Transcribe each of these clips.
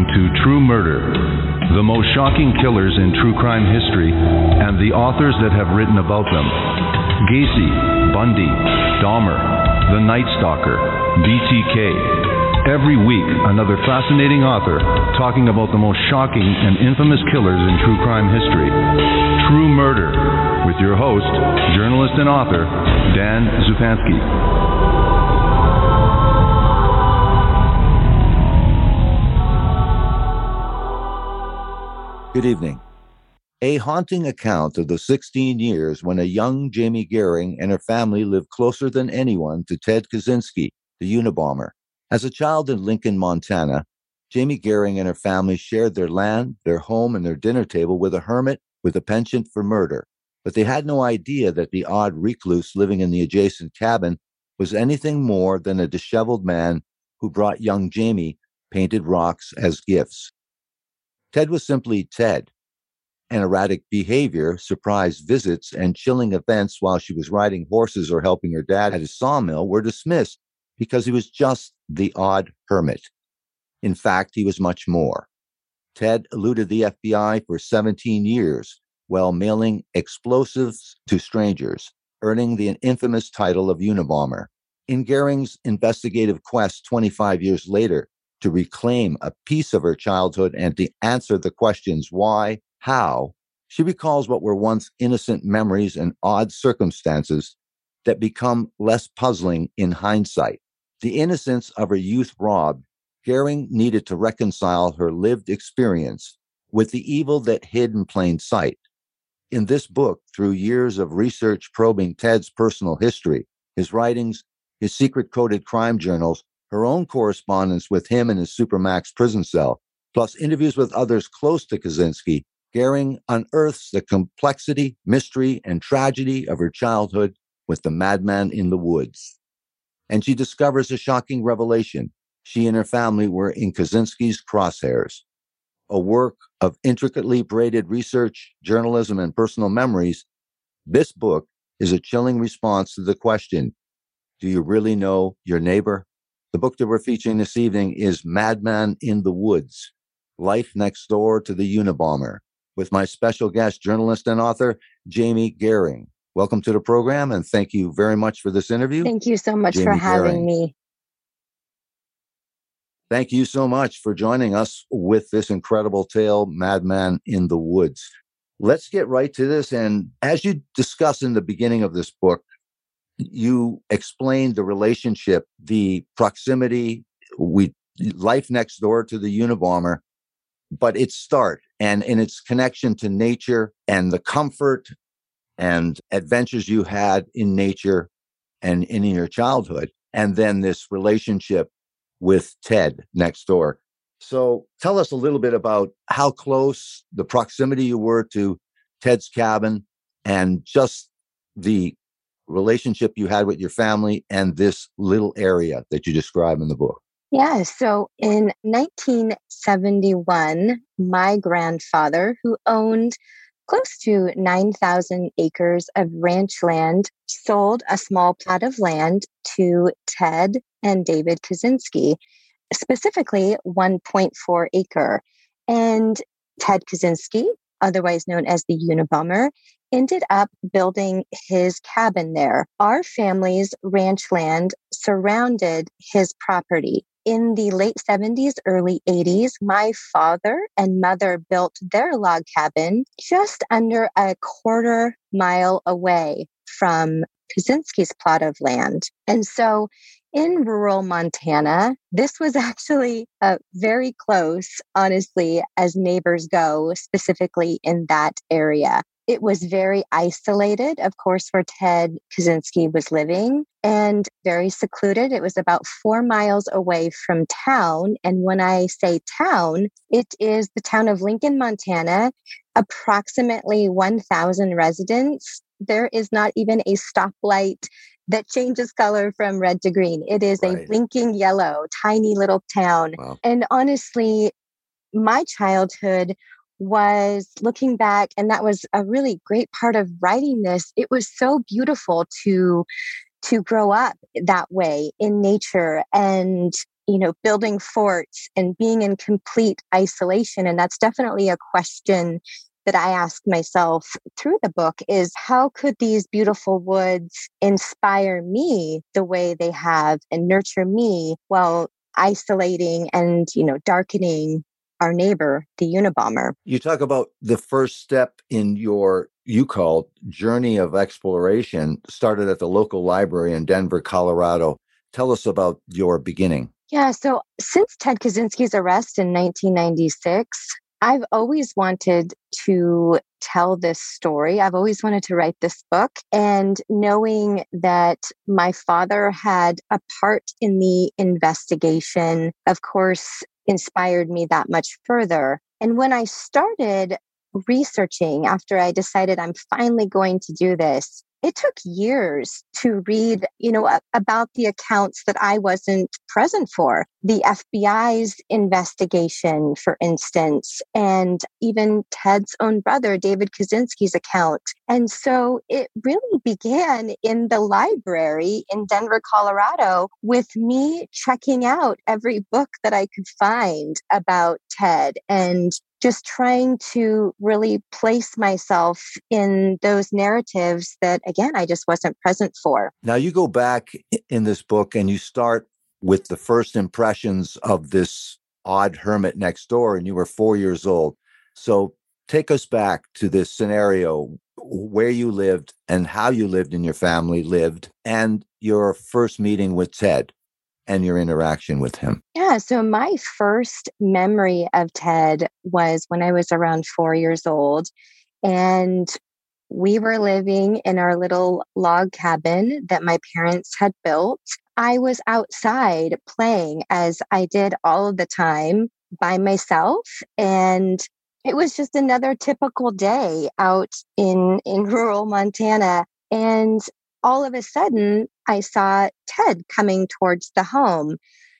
to True Murder, the most shocking killers in true crime history, and the authors that have written about them. Gacy, Bundy, Dahmer, The Night Stalker, BTK. Every week, another fascinating author talking about the most shocking and infamous killers in true crime history. True Murder, with your host, journalist and author, Dan Zupansky. Good evening. A haunting account of the 16 years when a young Jamie Gehring and her family lived closer than anyone to Ted Kaczynski, the Unabomber. As a child in Lincoln, Montana, Jamie Gehring and her family shared their land, their home, and their dinner table with a hermit with a penchant for murder. But they had no idea that the odd recluse living in the adjacent cabin was anything more than a disheveled man who brought young Jamie painted rocks as gifts. Ted was simply Ted, and erratic behavior, surprise visits, and chilling events while she was riding horses or helping her dad at his sawmill were dismissed because he was just the odd hermit. In fact, he was much more. Ted eluded the FBI for 17 years while mailing explosives to strangers, earning the infamous title of Unabomber. In Gehring's investigative quest 25 years later, to reclaim a piece of her childhood and to answer the questions why, how, she recalls what were once innocent memories and odd circumstances that become less puzzling in hindsight. The innocence of her youth robbed, Gehring needed to reconcile her lived experience with the evil that hid in plain sight. In this book, through years of research probing Ted's personal history, his writings, his secret-coded crime journals, her own correspondence with him in his Supermax prison cell, plus interviews with others close to Kaczynski, Gehring unearths the complexity, mystery, and tragedy of her childhood with the madman in the woods. And she discovers a shocking revelation. She and her family were in Kaczynski's crosshairs. A work of intricately braided research, journalism, and personal memories, this book is a chilling response to the question, do you really know your neighbor? The book that we're featuring this evening is Madman in the Woods, Life Next Door to the Unabomber, with my special guest, journalist and author, Jamie Gehring. Welcome to the program, and thank you very much for this interview. Thank you so much for having me. Thank you so much for joining us with this incredible tale, Madman in the Woods. Let's get right to this. And as you discuss in the beginning of this book, you explained the relationship, the proximity, life next door to the Unabomber, but its start and in its connection to nature and the comfort and adventures you had in nature and in your childhood, and then this relationship with Ted next door. So tell us a little bit about how close, the proximity you were to Ted's cabin, and just the relationship you had with your family and this little area that you describe in the book. Yeah, so in 1971, my grandfather, who owned close to 9,000 acres of ranch land, sold a small plot of land to Ted and David Kaczynski, specifically 1.4 acre. And Ted Kaczynski, otherwise known as the Unabomber, ended up building his cabin there. Our family's ranch land surrounded his property. In the late 70s, early 80s, my father and mother built their log cabin just under a quarter-mile away from Kaczynski's plot of land. And so in rural Montana, this was actually very close, honestly, as neighbors go, specifically in that area. It was very isolated, of course, where Ted Kaczynski was living, and very secluded. It was about 4 miles away from town. And when I say town, it is the town of Lincoln, Montana, approximately 1,000 residents. There is not even a stoplight that changes color from red to green. It is a blinking yellow, tiny little town. Wow. And honestly, my childhood was looking back, and that was a really great part of writing this. It was so beautiful to grow up that way in nature and building forts and being in complete isolation. And that's definitely a question that I asked myself through the book is how could these beautiful woods inspire me the way they have and nurture me while isolating and, darkening our neighbor, the Unabomber. You talk about the first step in you called journey of exploration started at the local library in Denver, Colorado. Tell us about your beginning. Yeah, so since Ted Kaczynski's arrest in 1996, I've always wanted to tell this story. I've always wanted to write this book. And knowing that my father had a part in the investigation, of course, inspired me that much further. And when I started researching, after I decided I'm finally going to do this, it took years to read, about the accounts that I wasn't present for. The FBI's investigation, for instance, and even Ted's own brother, David Kaczynski's account. And so it really began in the library in Denver, Colorado, with me checking out every book that I could find about Ted and just trying to really place myself in those narratives that, again, I just wasn't present for. Now, you go back in this book and you start with the first impressions of this odd hermit next door, and you were 4 years old. So take us back to this scenario where you lived and how you lived and your family lived, and your first meeting with Ted and your interaction with him. Yeah, so my first memory of Ted was when I was around 4 years old, and we were living in our little log cabin that my parents had built. I was outside playing, as I did all of the time, by myself, and it was just another typical day out in rural Montana. And all of a sudden, I saw Ted coming towards the home.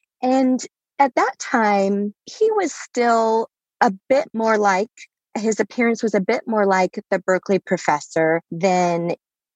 And at that time, he was still a bit more like, his appearance was a bit more like the Berkeley professor than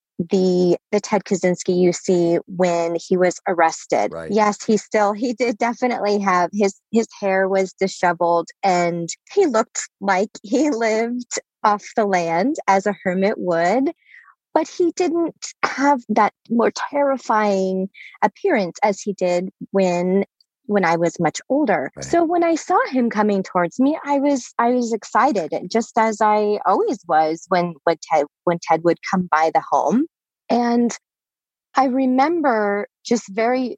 the Ted Kaczynski you see when he was arrested. Right. Yes, he did definitely have his hair was disheveled, and he looked like he lived off the land as a hermit would. But he didn't have that more terrifying appearance as he did when I was much older. Right. So when I saw him coming towards me, I was excited, just as I always was when Ted would come by the home. And I remember just very,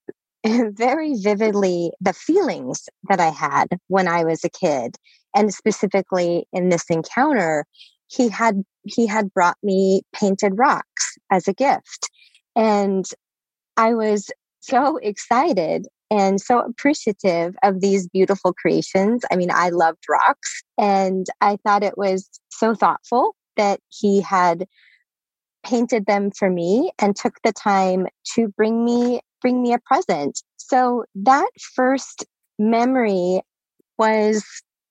very vividly the feelings that I had when I was a kid, and specifically in this encounter. He had brought me painted rocks as a gift. And I was so excited and so appreciative of these beautiful creations. I mean, I loved rocks, and I thought it was so thoughtful that he had painted them for me and took the time to bring me a present. So that first memory was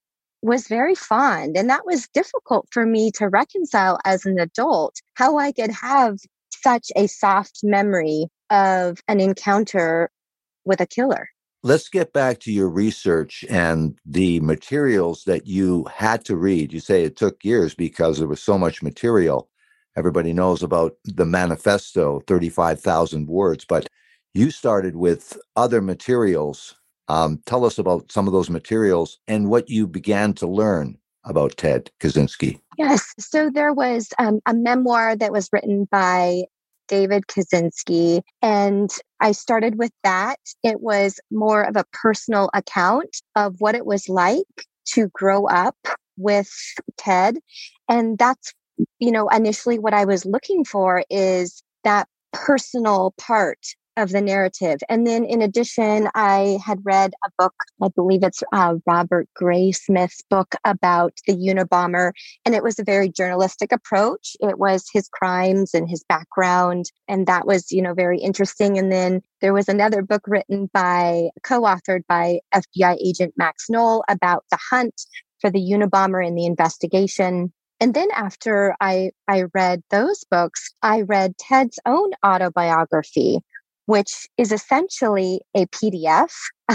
very fond. And that was difficult for me to reconcile as an adult, how I could have such a soft memory of an encounter with a killer. Let's get back to your research and the materials that you had to read. You say it took years because there was so much material. Everybody knows about the manifesto, 35,000 words, but you started with other materials. Tell us about some of those materials and what you began to learn about Ted Kaczynski. Yes. So there was a memoir that was written by David Kaczynski, and I started with that. It was more of a personal account of what it was like to grow up with Ted. And that's, initially what I was looking for is that personal part of the narrative. And then in addition, I had read a book, I believe it's Robert Graysmith's book about the Unabomber. And it was a very journalistic approach. It was his crimes and his background. And that was, very interesting. And then there was another book written co-authored by FBI agent Max Knoll about the hunt for the Unabomber and the investigation. And then after I read those books, I read Ted's own autobiography, which is essentially a PDF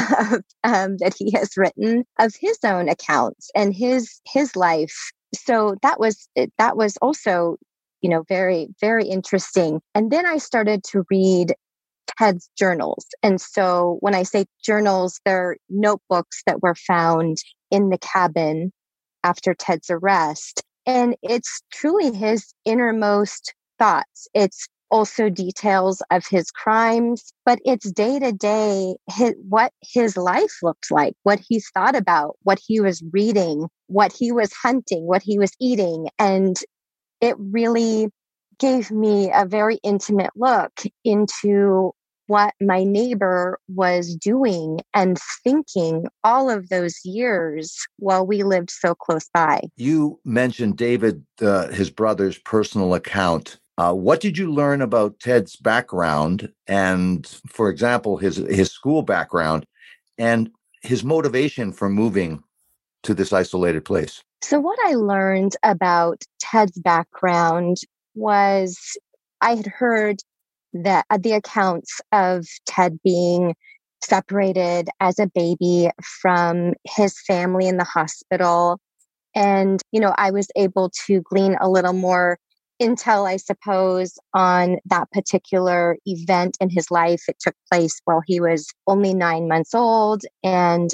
that he has written of his own accounts and his life. So that was also, very, very interesting. And then I started to read Ted's journals. And so when I say journals, they're notebooks that were found in the cabin after Ted's arrest. And it's truly his innermost thoughts. It's also details of his crimes, but it's day to day what his life looked like, what he thought about, what he was reading, what he was hunting, what he was eating. And it really gave me a very intimate look into what my neighbor was doing and thinking all of those years while we lived so close by. You mentioned David, his brother's personal account. What did you learn about Ted's background and, for example, his school background and his motivation for moving to this isolated place? So what I learned about Ted's background was I had heard that the accounts of Ted being separated as a baby from his family in the hospital. And, I was able to glean a little more intel, I suppose, on that particular event in his life. It took place while he was only 9 months old and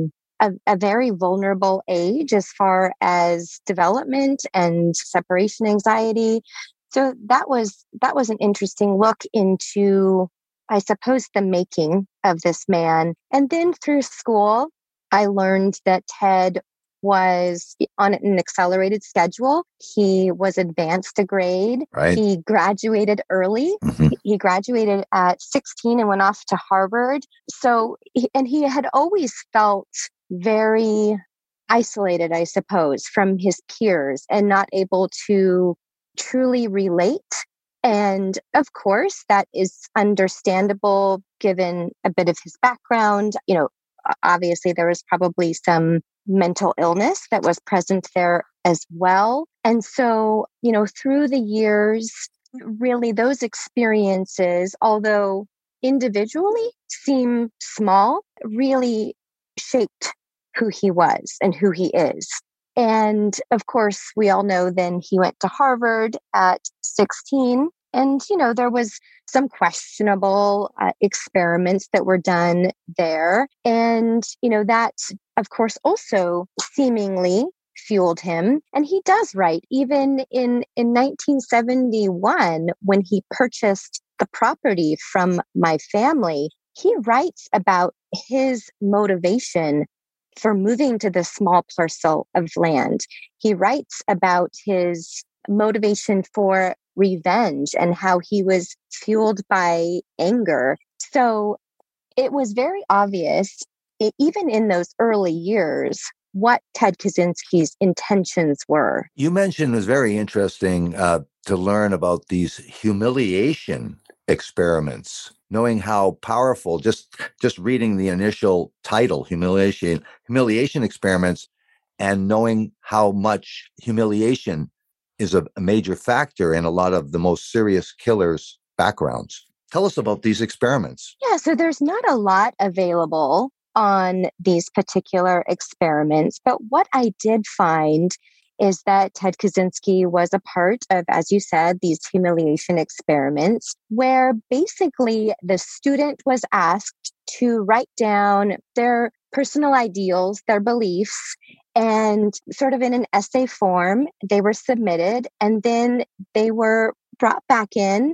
a very vulnerable age as far as development and separation anxiety. So that was an interesting look into, I suppose, the making of this man. And then through school, I learned that Ted was on an accelerated schedule. He was advanced a grade. Right. He graduated early. Mm-hmm. He graduated at 16 and went off to Harvard. So, he had always felt very isolated, I suppose, from his peers and not able to truly relate. And of course, that is understandable given a bit of his background. Obviously, there was probably some mental illness that was present there as well. And so, through the years, really those experiences, although individually seem small, really shaped who he was and who he is. And of course, we all know then he went to Harvard at 16. And, there was some questionable experiments that were done there. And, that, of course, also seemingly fueled him. And he does write, even in 1971, when he purchased the property from my family, he writes about his motivation for moving to this small parcel of land. He writes about his motivation for revenge and how he was fueled by anger. So it was very obvious, even in those early years, what Ted Kaczynski's intentions were. You mentioned it was very interesting to learn about these humiliation experiments, knowing how powerful, just reading the initial title, humiliation experiments, and knowing how much humiliation is a major factor in a lot of the most serious killers' backgrounds. Tell us about these experiments. Yeah, so there's not a lot available on these particular experiments, but what I did find is that Ted Kaczynski was a part of, as you said, these humiliation experiments, where basically the student was asked to write down their personal ideals, their beliefs, and sort of in an essay form, they were submitted, and then they were brought back in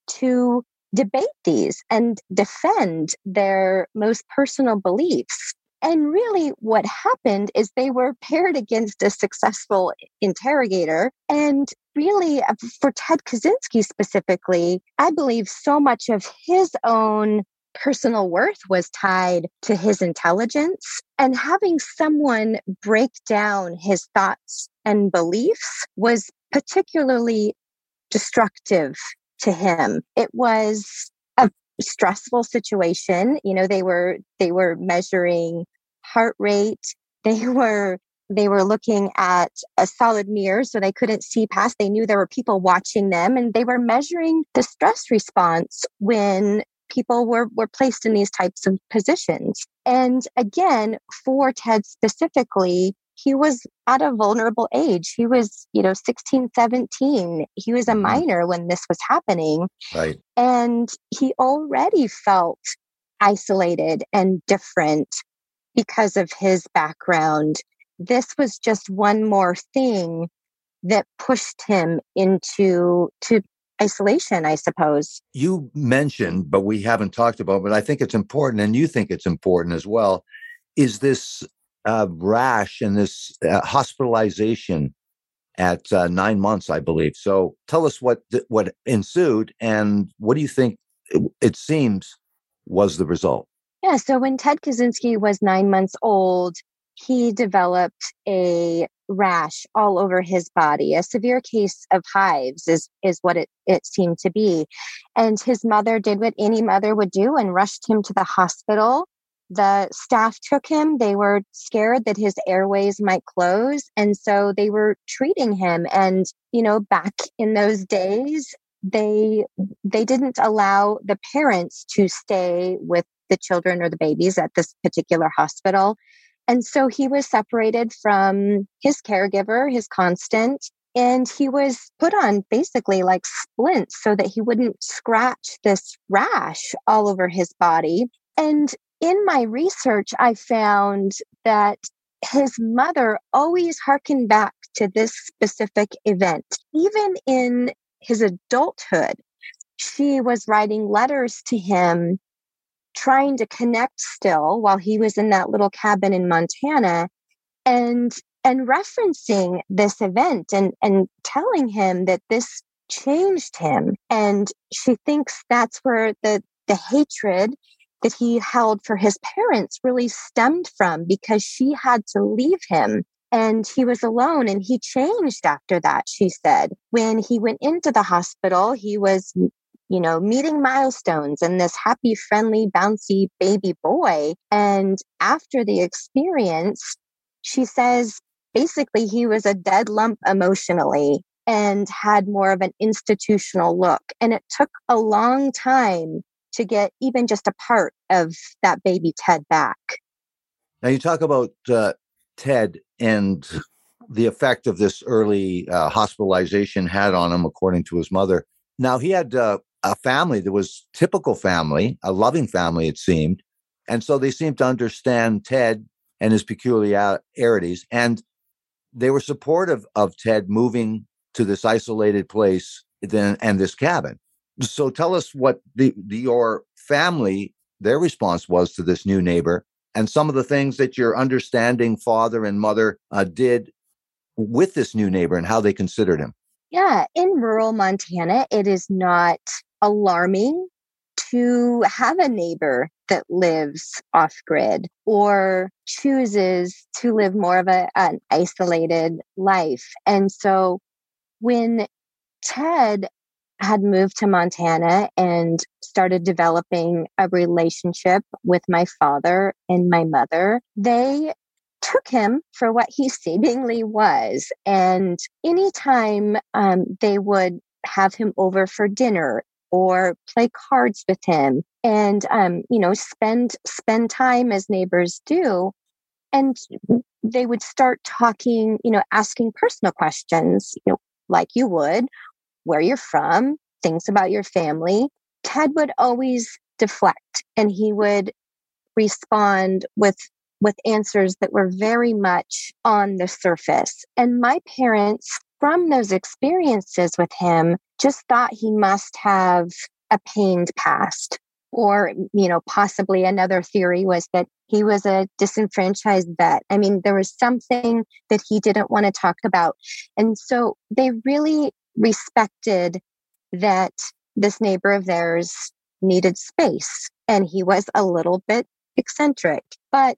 to debate these and defend their most personal beliefs. And really what happened is they were paired against a successful interrogator. And really for Ted Kaczynski specifically, I believe so much of his own personal worth was tied to his intelligence, and having someone break down his thoughts and beliefs was particularly destructive to him. It was a stressful situation. They were measuring heart rate. They were looking at a solid mirror so they couldn't see past. They knew there were people watching them, and they were measuring the stress response when people were placed in these types of positions. And again, for Ted specifically, he was at a vulnerable age. He was, 16, 17. He was a minor when this was happening. Right. And he already felt isolated and different because of his background. This was just one more thing that pushed him into isolation, I suppose. You mentioned, but we haven't talked about, but I think it's important, and you think it's important as well, is this rash and this hospitalization at 9 months, I believe. So tell us what ensued, and what do you think it seems was the result? Yeah, so when Ted Kaczynski was 9 months old, he developed a rash all over his body. A severe case of hives is what it seemed to be. And his mother did what any mother would do and rushed him to the hospital. The staff took him. They were scared that his airways might close. And so they were treating him. And, back in those days, they didn't allow the parents to stay with the children or the babies at this particular hospital. And so he was separated from his caregiver, his constant, and he was put on basically like splints so that he wouldn't scratch this rash all over his body. And in my research, I found that his mother always harkened back to this specific event. Even in his adulthood, she was writing letters to him, trying to connect still while he was in that little cabin in Montana, and referencing this event and telling him that this changed him. And she thinks that's where the hatred that he held for his parents really stemmed from, because she had to leave him and he was alone, and he changed after that, she said. When he went into the hospital, he was meeting milestones and this happy, friendly, bouncy baby boy. And after the experience, she says, basically, he was a dead lump emotionally and had more of an institutional look. And it took a long time to get even just a part of that baby Ted back. Now, you talk about Ted and the effect of this early hospitalization had on him, according to his mother. Now, he had a family that was typical family, a loving family, it seemed. And so they seemed to understand Ted and his peculiarities. And they were supportive of Ted moving to this isolated place and this cabin. So tell us what your family, their response was to this new neighbor, and some of the things that your understanding father and mother did with this new neighbor and how they considered him. Yeah, in rural Montana, it is not alarming to have a neighbor that lives off grid or chooses to live more of an isolated life. And so when Ted had moved to Montana and started developing a relationship with my father and my mother, they took him for what he seemingly was. And anytime they would have him over for dinner or play cards with him and, spend time as neighbors do. And they would start talking, asking personal questions, like you would, where you're from, things about your family. Ted would always deflect, and he would respond with answers that were very much on the surface. And my parents, from those experiences with him, just thought he must have a pained past. Or, possibly another theory was that he was a disenfranchised vet. I mean, there was something that he didn't want to talk about. And so they really respected that this neighbor of theirs needed space. And he was a little bit eccentric. But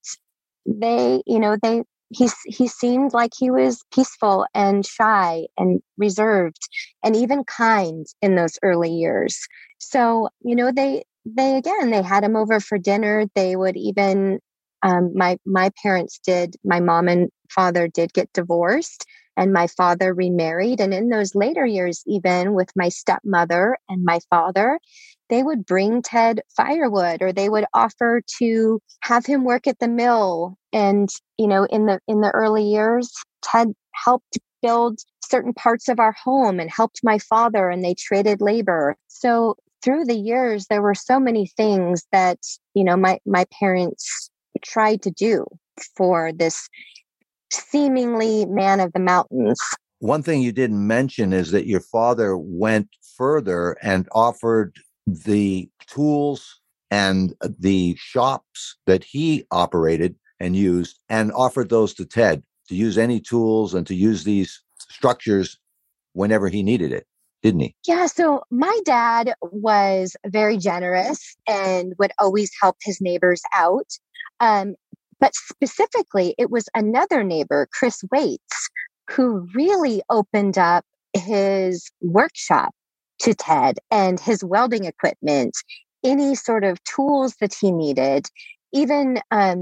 he seemed like he was peaceful and shy and reserved and even kind in those early years. So, they had him over for dinner. They would even, my parents did, my mom and father did get divorced. and my father remarried. And in those later years, even with my stepmother and my father, they would bring Ted firewood, or they would offer to have him work at the mill. And, in the early years, Ted helped build certain parts of our home and helped my father, and they traded labor. So through the years, there were so many things that, my parents tried to do for this seemingly man of the mountains. One thing you didn't mention is that your father went further and offered the tools and the shops that he operated and used, and offered those to Ted to use any tools and to use these structures whenever he needed it, didn't he? Yeah. So my dad was very generous and would always help his neighbors out. But specifically, it was another neighbor, Chris Waits, who really opened up his workshop to Ted and his welding equipment, any sort of tools that he needed, even,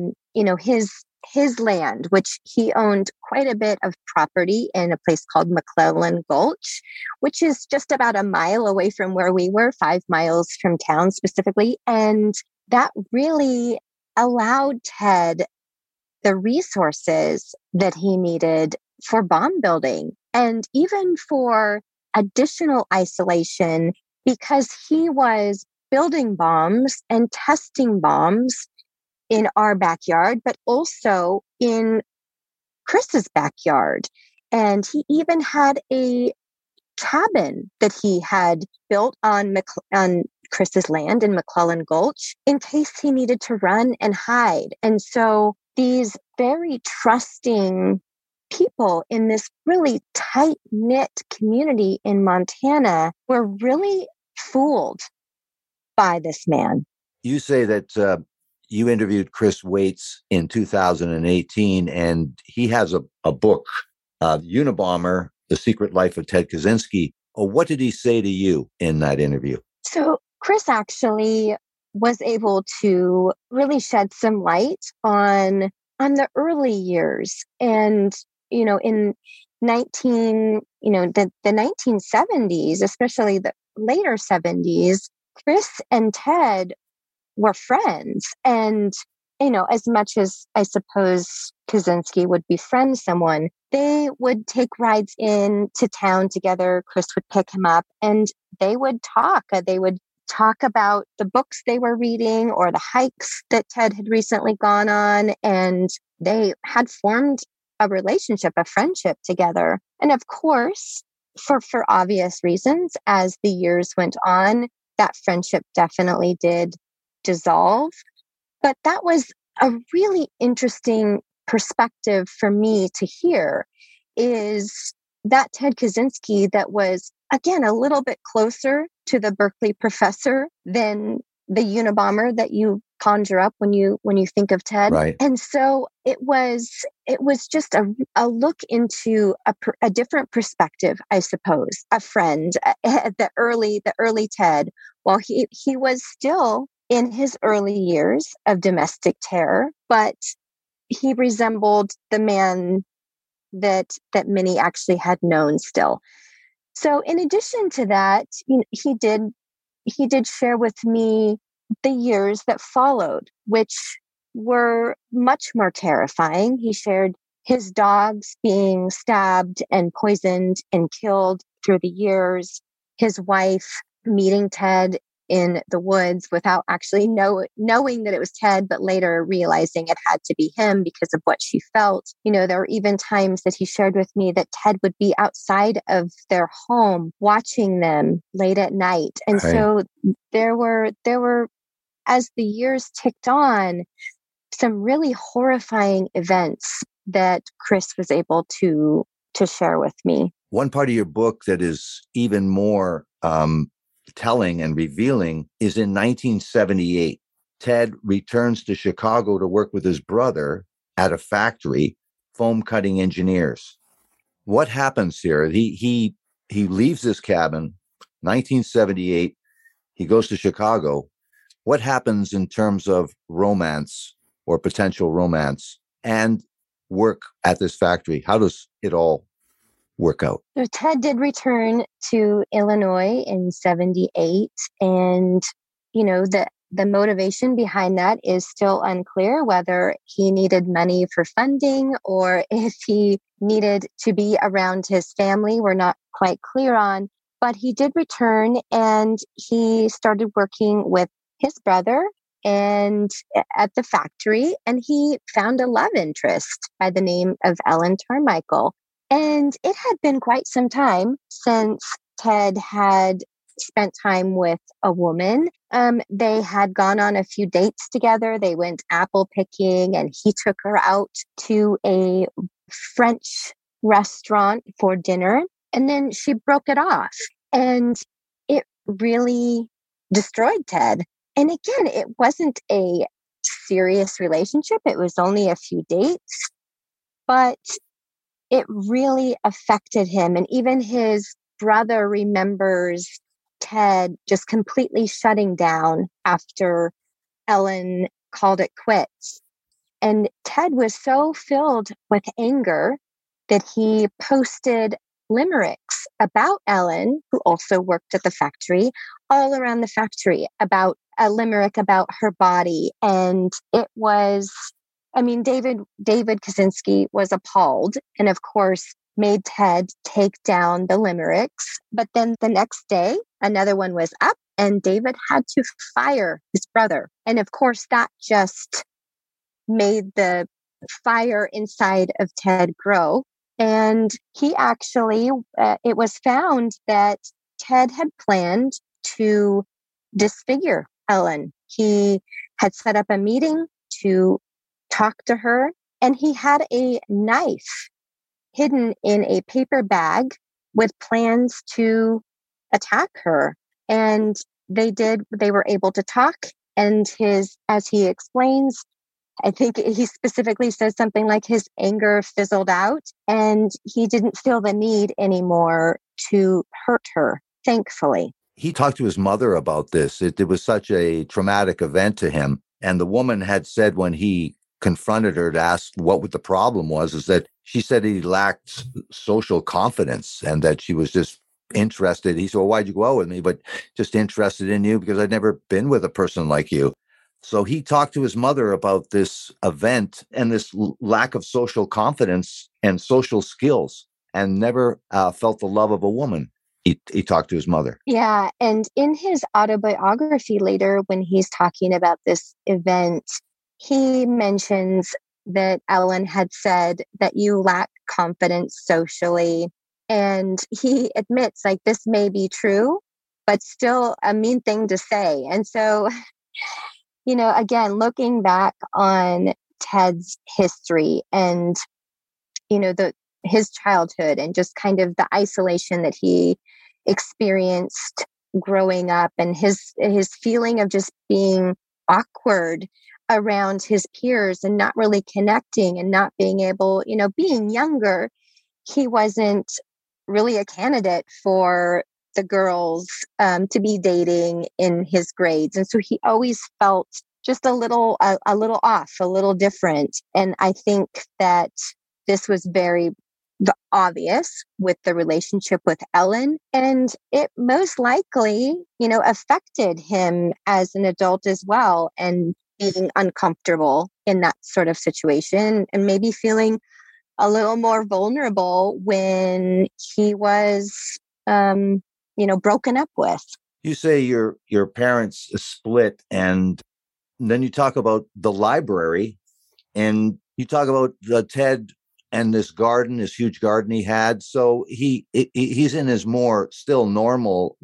his land, which he owned quite a bit of property in a place called McClellan Gulch, which is just about a mile away from where we were, 5 miles from town specifically. And that really allowed Ted the resources that he needed for bomb building and even for additional isolation, because he was building bombs and testing bombs in our backyard, but also in Chris's backyard. And he even had a cabin that he had built on Chris's land in McClellan Gulch in case he needed to run and hide. And so these very trusting people in this really tight-knit community in Montana were really fooled by this man. You say that you interviewed Chris Waits in 2018, and he has a book, Unabomber, The Secret Life of Ted Kaczynski. What did he say to you in that interview? So Chris actually was able to really shed some light on the early years. And, in the 1970s, especially the later 70s, Chris and Ted were friends. And, as much as I suppose Kaczynski would befriend someone, they would take rides into town together. Chris would pick him up and they would talk. They would talk about the books they were reading or the hikes that Ted had recently gone on. And they had formed a relationship, a friendship together. And of course, for obvious reasons, as the years went on, that friendship definitely did dissolve. But that was a really interesting perspective for me to hear, is that Ted Kaczynski that was, again, a little bit closer to the Berkeley professor than the Unabomber that you conjure up when you think of Ted. Right. And so it was just a look into a different perspective, I suppose, a friend, the early Ted, while he was still in his early years of domestic terror, but he resembled the man that many actually had known still. So in addition to that, he did share with me the years that followed, which were much more terrifying. He shared his dogs being stabbed and poisoned and killed through the years, his wife meeting Ted in the woods without actually knowing that it was Ted, but later realizing it had to be him because of what she felt. There were even times that he shared with me that Ted would be outside of their home watching them late at night. And Right. So there were, as the years ticked on, some really horrifying events that Chris was able to share with me. One part of your book that is even more telling and revealing is in 1978. Ted returns to Chicago to work with his brother at a factory, Foam Cutting Engineers. What happens here? He leaves his cabin, 1978. He goes to Chicago. What happens in terms of romance or potential romance and work at this factory? How does it all work out? So Ted did return to Illinois in 78. And, the motivation behind that is still unclear, whether he needed money for funding or if he needed to be around his family. We're not quite clear on, but he did return and he started working with his brother and at the factory, and he found a love interest by the name of Ellen Tarmichael. And it had been quite some time since Ted had spent time with a woman. They had gone on a few dates together. They went apple picking and he took her out to a French restaurant for dinner. And then she broke it off. And it really destroyed Ted. And again, it wasn't a serious relationship. It was only a few dates, but it really affected him. And even his brother remembers Ted just completely shutting down after Ellen called it quits. And Ted was so filled with anger that he posted limericks about Ellen, who also worked at the factory, all around the factory, about a limerick about her body. And it was, David Kaczynski was appalled and, of course, made Ted take down the limericks. But then the next day, another one was up and David had to fire his brother. And of course, that just made the fire inside of Ted grow. And he actually, it was found that Ted had planned to disfigure Ellen. He had set up a meeting to talk to her, and he had a knife hidden in a paper bag with plans to attack her. And they were able to talk. And as he explains, I think he specifically says something like his anger fizzled out and he didn't feel the need anymore to hurt her, thankfully. He talked to his mother about this. It was such a traumatic event to him. And the woman had said when he confronted her to ask what the problem was, is that she said he lacked social confidence and that she was just interested. He said, well, why'd you go out with me? But just interested in you because I'd never been with a person like you. So he talked to his mother about this event and this lack of social confidence and social skills and never felt the love of a woman. He talked to his mother. Yeah. And in his autobiography later, when he's talking about this event, he mentions that Ellen had said that you lack confidence socially. And he admits, like, this may be true, but still a mean thing to say. And so, again, looking back on Ted's history and, his childhood and just kind of the isolation that he experienced growing up and his feeling of just being awkward around his peers and not really connecting and not being able, being younger, he wasn't really a candidate for the girls to be dating in his grades. And so he always felt just a little off, a little different. And I think that this was very obvious with the relationship with Ellen. And it most likely, affected him as an adult as well, and being uncomfortable in that sort of situation and maybe feeling a little more vulnerable when he was, broken up with. You say your parents split, and then you talk about the library, and you talk about Ted and this garden, this huge garden he had. So he's in his more so normal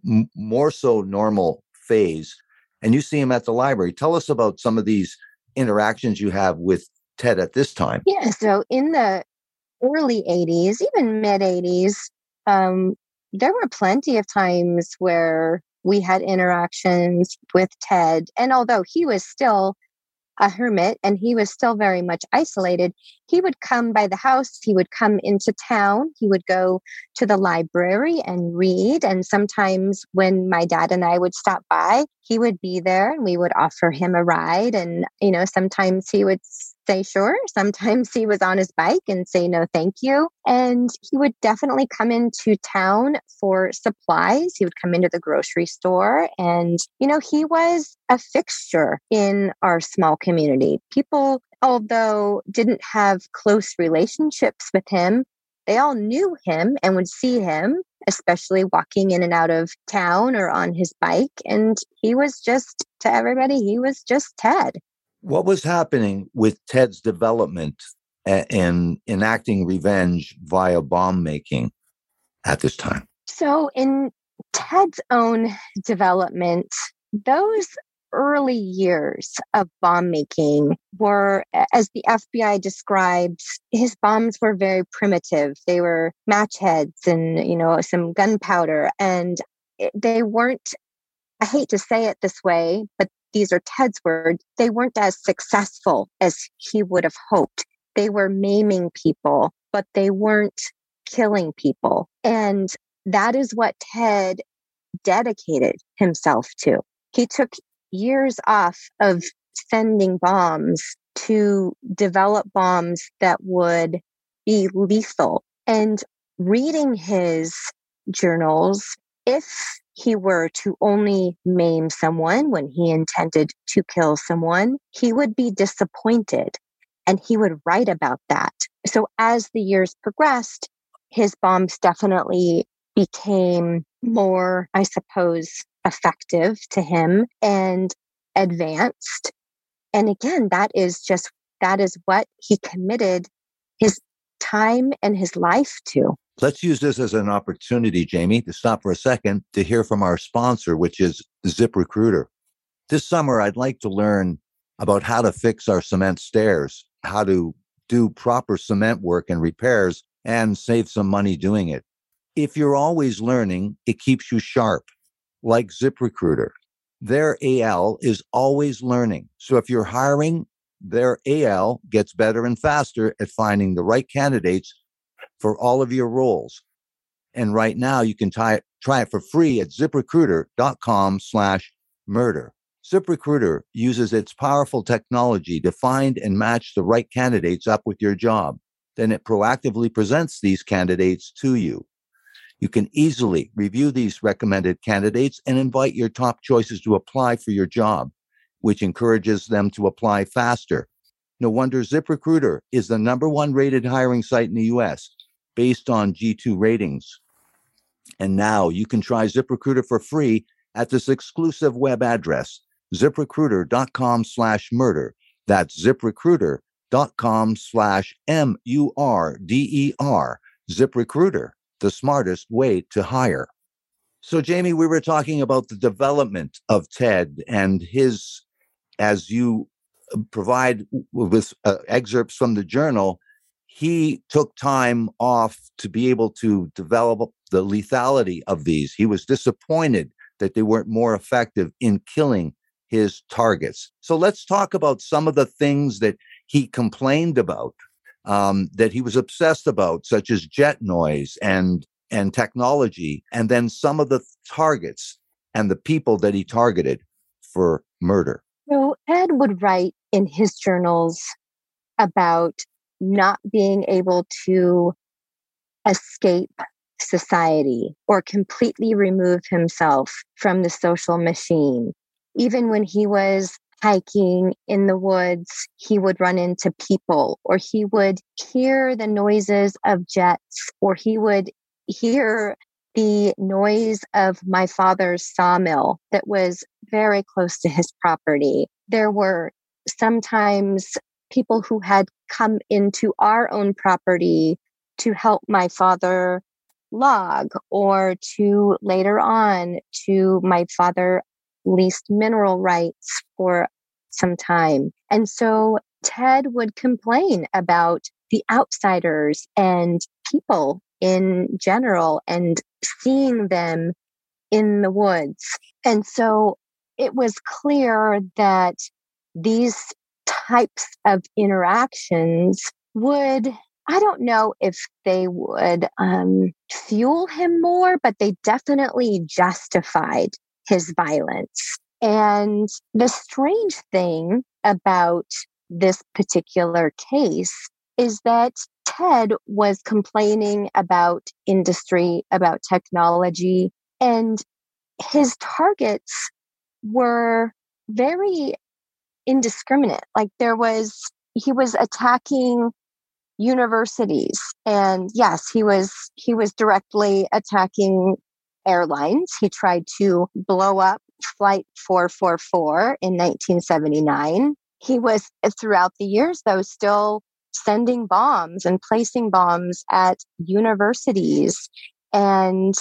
phase. And you see him at the library. Tell us about some of these interactions you have with Ted at this time. Yeah. So in the early 80s, even mid 80s, there were plenty of times where we had interactions with Ted. And although he was still a hermit and he was still very much isolated, he would come by the house, he would come into town, he would go to the library and read. And sometimes when my dad and I would stop by, he would be there and we would offer him a ride. And, sometimes he would say sure. Sometimes he was on his bike and say no, thank you. And he would definitely come into town for supplies. He would come into the grocery store and, he was a fixture in our small community. People, although didn't have close relationships with him, they all knew him and would see him, especially walking in and out of town or on his bike. And he was just, to everybody, he was just Ted. What was happening with Ted's development in enacting revenge via bomb making at this time? So in Ted's own development, those early years of bomb making were, as the FBI describes, his bombs were very primitive. They were match heads and, some gunpowder. And they weren't, I hate to say it this way, but these are Ted's words, they weren't as successful as he would have hoped. They were maiming people, but they weren't killing people. And that is what Ted dedicated himself to. He took years off of sending bombs to develop bombs that would be lethal. And reading his journals, if he were to only maim someone when he intended to kill someone, he would be disappointed and he would write about that. So as the years progressed, his bombs definitely became more, I suppose, effective to him and advanced. And again, that is what he committed his time and his life to. Let's use this as an opportunity, Jamie, to stop for a second to hear from our sponsor, which is ZipRecruiter. This summer, I'd like to learn about how to fix our cement stairs, how to do proper cement work and repairs, and save some money doing it. If you're always learning, it keeps you sharp, like ZipRecruiter. Their AL is always learning. So if you're hiring, their AL gets better and faster at finding the right candidates for all of your roles. And right now you can try it for free at ZipRecruiter.com/murder. ZipRecruiter uses its powerful technology to find and match the right candidates up with your job. Then it proactively presents these candidates to you. You can easily review these recommended candidates and invite your top choices to apply for your job, which encourages them to apply faster. No wonder ZipRecruiter is the #1 rated hiring site in the U.S. based on G2 ratings. And now you can try ZipRecruiter for free at this exclusive web address, ZipRecruiter.com/murder. That's ZipRecruiter.com/MURDER. ZipRecruiter, the smartest way to hire. So, Jamie, we were talking about the development of Ted and his, as you provide with excerpts from the journal, he took time off to be able to develop the lethality of these. He was disappointed that they weren't more effective in killing his targets. So let's talk about some of the things that he complained about, that he was obsessed about, such as jet noise and technology, and then some of the targets and the people that he targeted for murder. So Ed would write in his journals about not being able to escape society or completely remove himself from the social machine. Even when he was hiking in the woods, he would run into people, or he would hear the noises of jets, or he would hear the noise of my father's sawmill that was very close to his property. There were sometimes people who had come into our own property to help my father log, or to later on to my father leased mineral rights for some time. And so Ted would complain about the outsiders and people in general and seeing them in the woods. And so it was clear that these types of interactions would, I don't know if they would fuel him more, but they definitely justified his violence. And the strange thing about this particular case is that Ted was complaining about industry, about technology, and his targets were very indiscriminate. Like he was attacking universities, and yes, he was directly attacking airlines. He tried to blow up Flight 444 in 1979. He was, throughout the years, though, still sending bombs and placing bombs at universities and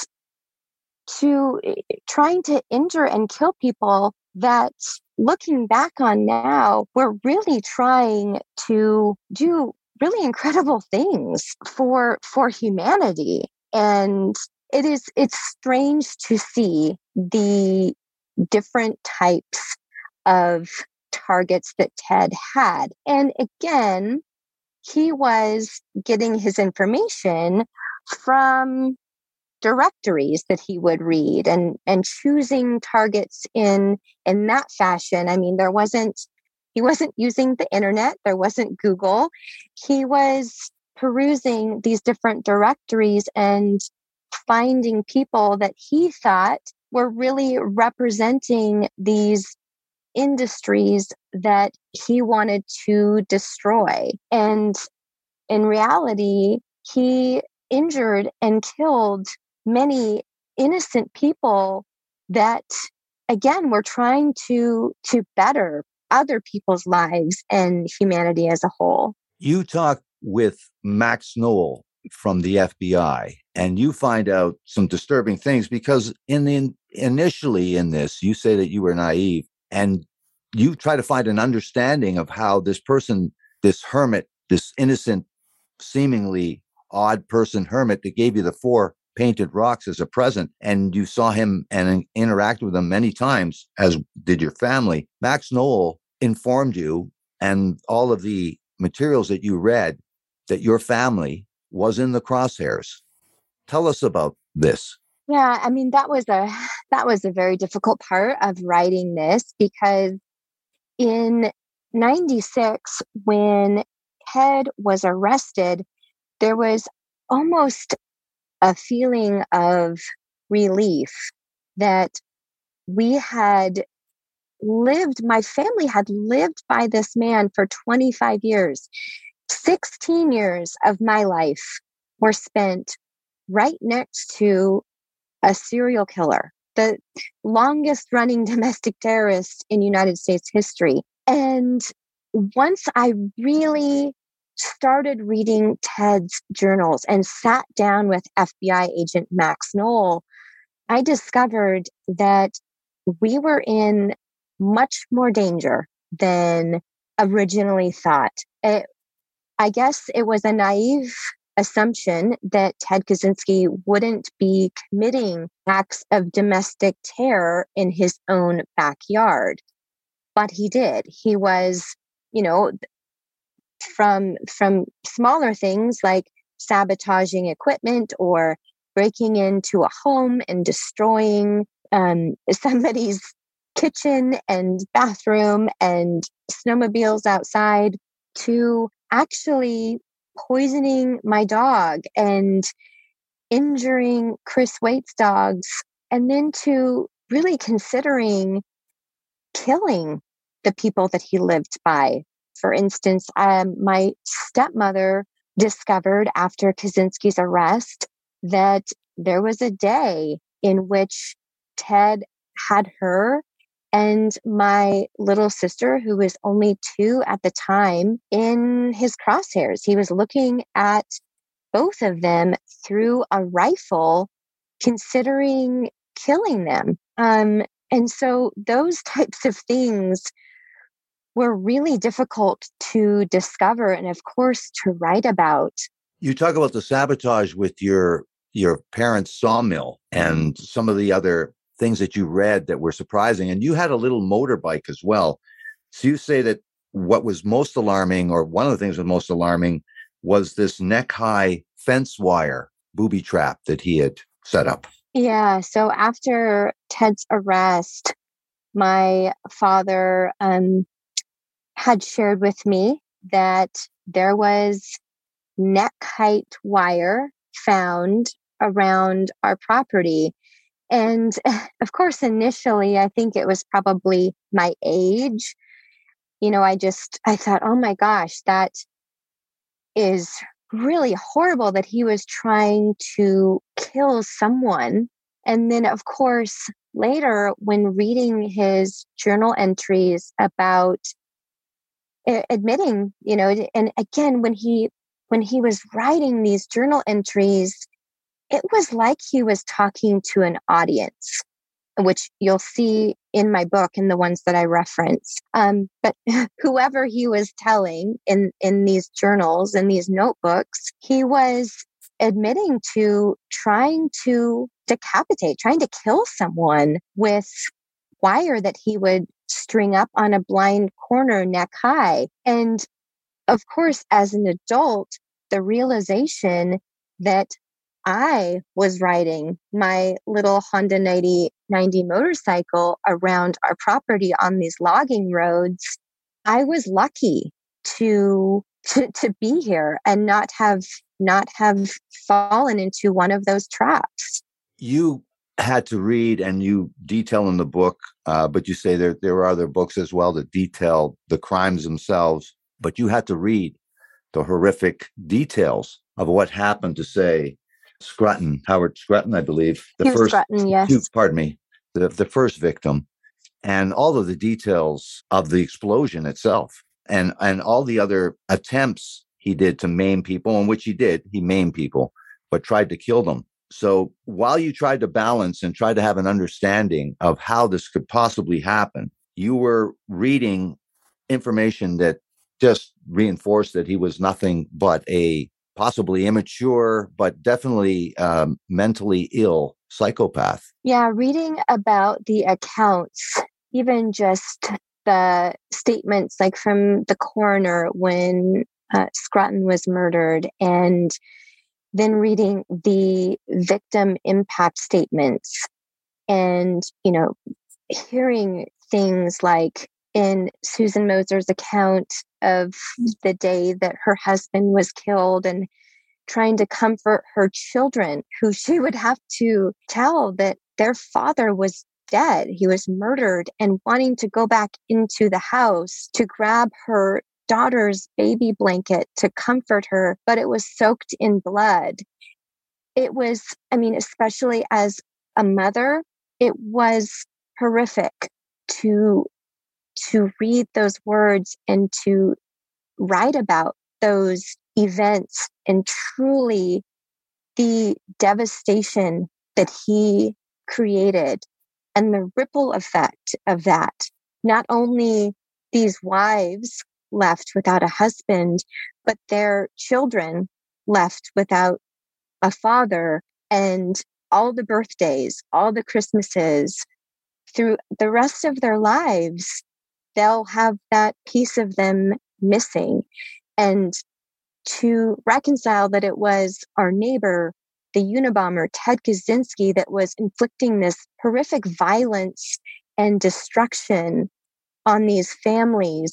trying to injure and kill people that, looking back on now, were really trying to do really incredible things for humanity. And it's strange to see the different types of targets that Ted had. And again, he was getting his information from directories that he would read and choosing targets in that fashion. I mean, he wasn't using the internet. There wasn't Google. He was perusing these different directories and finding people that he thought were really representing these industries that he wanted to destroy. And in reality, he injured and killed many innocent people that, again, were trying to better other people's lives and humanity as a whole. You talk with Max Noel from the FBI, and you find out some disturbing things because initially in this, you say that you were naive and you try to find an understanding of how this person, this hermit, this innocent, seemingly odd person hermit that gave you the 4 painted rocks as a present, and you saw him and interacted with him many times, as did your family. Max Noel informed you and all of the materials that you read that your family was in the crosshairs. Tell us about this. Yeah, I mean, that was a very difficult part of writing this, because in 96, when Ted was arrested, there was almost a feeling of relief that my family had lived by this man for 25 years. 16 years of my life were spent right next to a serial killer, the longest running domestic terrorist in United States history. And once I really started reading Ted's journals and sat down with FBI agent Max Noel, I discovered that we were in much more danger than originally thought. I guess it was a naive assumption that Ted Kaczynski wouldn't be committing acts of domestic terror in his own backyard. But he did. He was, from smaller things like sabotaging equipment or breaking into a home and destroying somebody's kitchen and bathroom and snowmobiles outside, to actually poisoning my dog and injuring Chris Waite's dogs, and then to really considering killing the people that he lived by. For instance, my stepmother discovered after Kaczynski's arrest that there was a day in which Ted had her and my little sister, who was only 2 at the time, in his crosshairs. He was looking at both of them through a rifle, considering killing them. And so those types of things were really difficult to discover and, of course, to write about. You talk about the sabotage with your parents' sawmill and some of the other things that you read that were surprising. And you had a little motorbike as well. So you say that what was most alarming, or one of the things that was most alarming, was this neck-high fence wire booby trap that he had set up. Yeah. So after Ted's arrest, my father had shared with me that there was neck height wire found around our property. And of course, initially, I think it was probably my age. I thought, oh my gosh, that is really horrible that he was trying to kill someone. And then, of course, later when reading his journal entries about admitting, and again, when he was writing these journal entries, it was like he was talking to an audience, which you'll see in my book and the ones that I reference. But whoever he was telling in these journals and these notebooks, he was admitting to trying to decapitate, trying to kill someone with wire that he would string up on a blind corner neck high. And of course, as an adult, the realization that I was riding my little Honda 90 motorcycle around our property on these logging roads, I was lucky to be here and not have fallen into one of those traps. You had to read, and you detail in the book, but you say there are other books as well that detail the crimes themselves, but you had to read the horrific details of what happened to, say, Howard Scruton, I believe. Scruton, yes. Pardon me, the first victim, and all of the details of the explosion itself, and all the other attempts he did to maim people, and which he did. He maimed people, but tried to kill them. So while you tried to balance and try to have an understanding of how this could possibly happen, you were reading information that just reinforced that he was nothing but a possibly immature, but definitely mentally ill psychopath. Yeah, reading about the accounts, even just the statements like from the coroner when Scruton was murdered, and then reading the victim impact statements and, hearing things like in Susan Moser's account of the day that her husband was killed, and trying to comfort her children, who she would have to tell that their father was dead. He was murdered, and wanting to go back into the house to grab her daughter's baby blanket to comfort her, but it was soaked in blood. It was, especially as a mother, it was horrific to read those words and to write about those events, and truly the devastation that he created and the ripple effect of that. Not only these wives left without a husband, but their children left without a father, and all the birthdays, all the Christmases, through the rest of their lives, they'll have that piece of them missing. And to reconcile that it was our neighbor, the Unabomber, Ted Kaczynski, that was inflicting this horrific violence and destruction on these families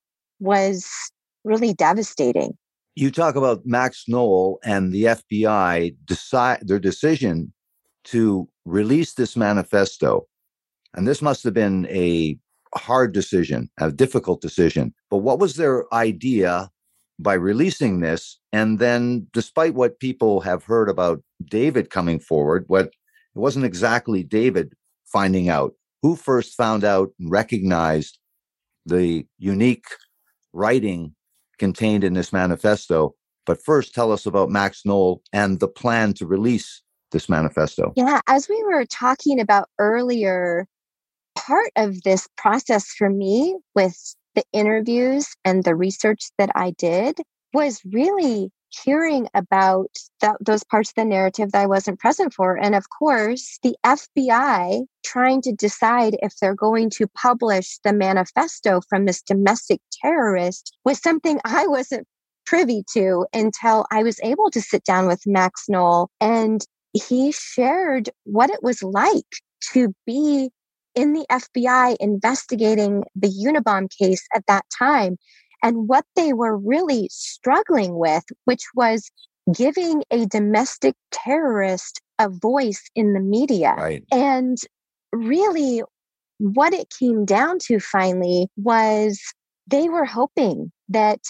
was really devastating. You talk about Max Noel and the FBI their decision to release this manifesto. And this must have been a hard decision, a difficult decision. But what was their idea by releasing this? And then, despite what people have heard about David coming forward, it wasn't exactly David finding out. Who first found out and recognized the unique writing contained in this manifesto? But first, tell us about Max Noel and the plan to release this manifesto. Yeah, as we were talking about earlier, part of this process for me with the interviews and the research that I did was really hearing about those parts of the narrative that I wasn't present for. And of course, the FBI trying to decide if they're going to publish the manifesto from this domestic terrorist was something I wasn't privy to until I was able to sit down with Max Noel, and he shared what it was like to be in the FBI investigating the Unabomb case at that time. And what they were really struggling with, which was giving a domestic terrorist a voice in the media. Right. And really, what it came down to finally was they were hoping that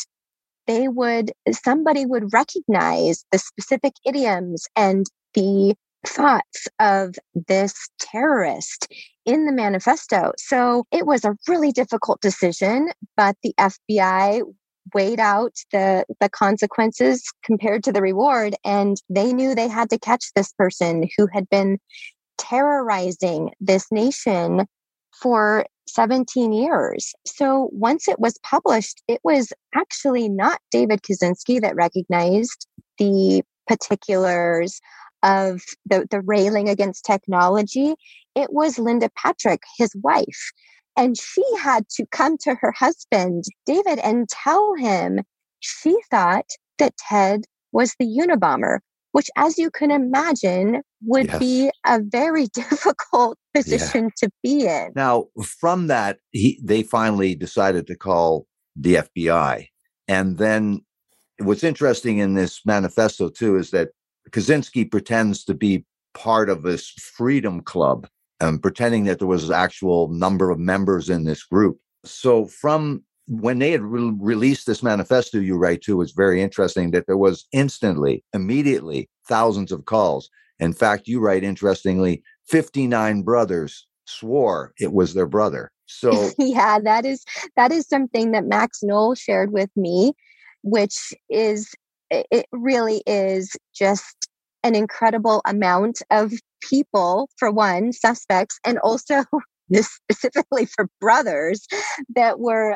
somebody would recognize the specific idioms and the thoughts of this terrorist in the manifesto. So it was a really difficult decision, but the FBI weighed out the consequences compared to the reward, and they knew they had to catch this person who had been terrorizing this nation for 17 years. So once it was published, it was actually not David Kaczynski that recognized the particulars of the railing against technology. It was Linda Patrick, his wife. And she had to come to her husband, David, and tell him she thought that Ted was the Unabomber, which, as you can imagine, would be a very difficult position to be in. Now, from that, they finally decided to call the FBI. And then what's interesting in this manifesto, too, is that Kaczynski pretends to be part of this freedom club, pretending that there was an actual number of members in this group. So from when they had released this manifesto, you write, too, it's very interesting that there was immediately, thousands of calls. In fact, you write, interestingly, 59 brothers swore it was their brother. So yeah, that is something that Max Knoll shared with me, which is, it really is just an incredible amount of people, for one, suspects, and also specifically for brothers that were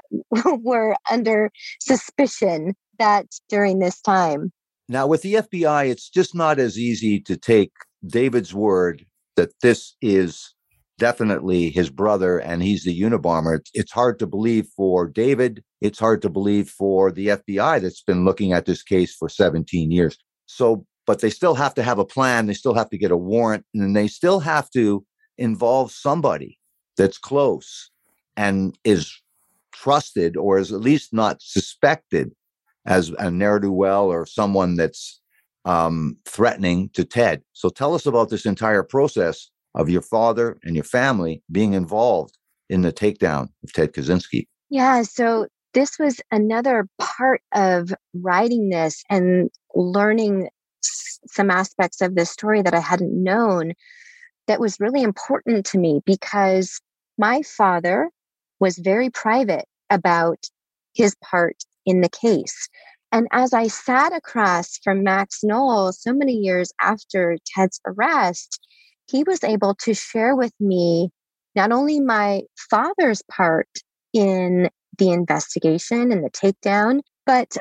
under suspicion that during this time. Now, with the FBI, it's just not as easy to take David's word that this is definitely his brother and he's the Unabomber. It's hard to believe for David. It's hard to believe for the FBI that's been looking at this case for 17 years. So, but they still have to have a plan. They still have to get a warrant, and then they still have to involve somebody that's close and is trusted, or is at least not suspected as a ne'er-do-well or someone that's threatening to Ted. So tell us about this entire process of your father and your family being involved in the takedown of Ted Kaczynski. Yeah, so this was another part of writing this and learning some aspects of this story that I hadn't known that was really important to me, because my father was very private about his part in the case. And as I sat across from Max Knoll so many years after Ted's arrest, he was able to share with me not only my father's part in the investigation and the takedown, but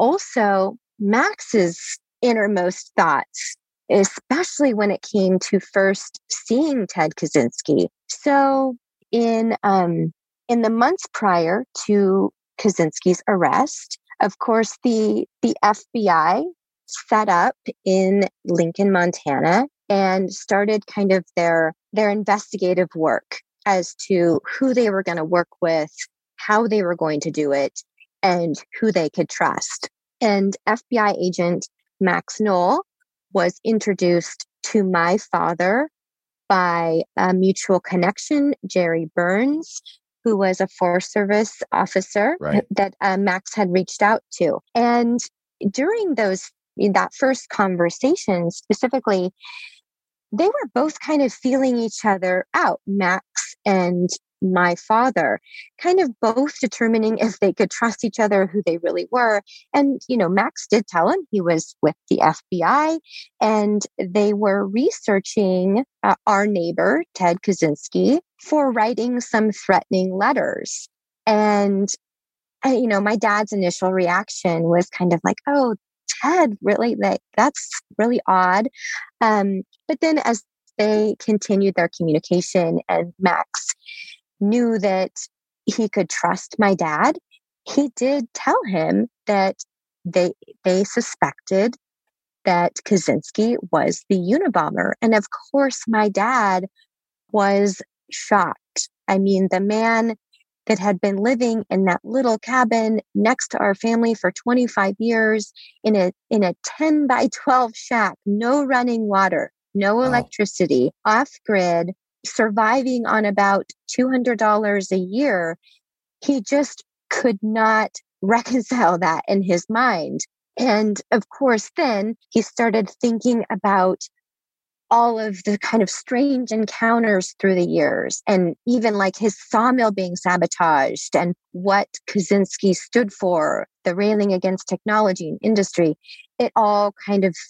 also Max's innermost thoughts, especially when it came to first seeing Ted Kaczynski. So in the months prior to Kaczynski's arrest, of course, the FBI set up in Lincoln, Montana, and started kind of their investigative work as to who they were going to work with, how they were going to do it, and who they could trust. And FBI agent Max Knoll was introduced to my father by a mutual connection, Jerry Burns, who was a Forest Service officer that Max had reached out to. And during that first conversation specifically, they were both kind of feeling each other out, Max and my father, kind of both determining if they could trust each other, who they really were. And, Max did tell him he was with the FBI, and they were researching our neighbor, Ted Kaczynski, for writing some threatening letters. And, my dad's initial reaction was kind of like, oh, Ted, really? That's really odd. But then as they continued their communication and Max knew that he could trust my dad, he did tell him that they suspected that Kaczynski was the Unabomber. And of course, my dad was shocked I mean, the man that had been living in that little cabin next to our family for 25 years in a 10 by 12 shack, no running water, no electricity, off grid, surviving on about $200 a year. He just could not reconcile that in his mind. And of course, then he started thinking about all of the kind of strange encounters through the years, and even like his sawmill being sabotaged and what Kaczynski stood for, the railing against technology and industry. It all kind of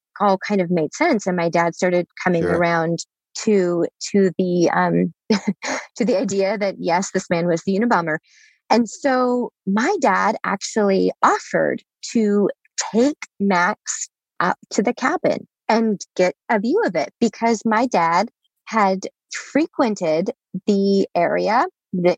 made sense. And my dad started coming around to the to the idea that yes, this man was the Unabomber. And so my dad actually offered to take Max up to the cabin and get a view of it, because my dad had frequented the area that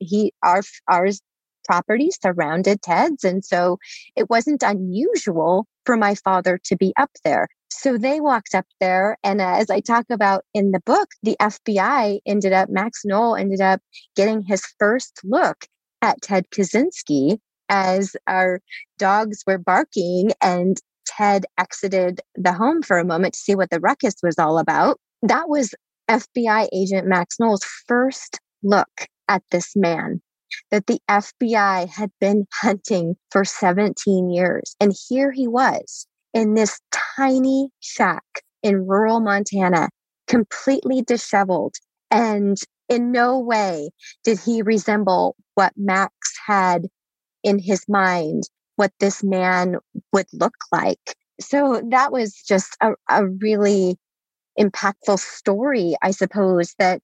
our property surrounded Ted's. And so it wasn't unusual for my father to be up there. So they walked up there. And as I talk about in the book, the FBI Max Knoll ended up getting his first look at Ted Kaczynski as our dogs were barking and Ted exited the home for a moment to see what the ruckus was all about. That was FBI agent Max Knoll's first look at this man that the FBI had been hunting for 17 years. And here he was in this tiny shack in rural Montana, completely disheveled. And in no way did he resemble what Max had in his mind, what this man would look like. So that was just a really impactful story, I suppose, that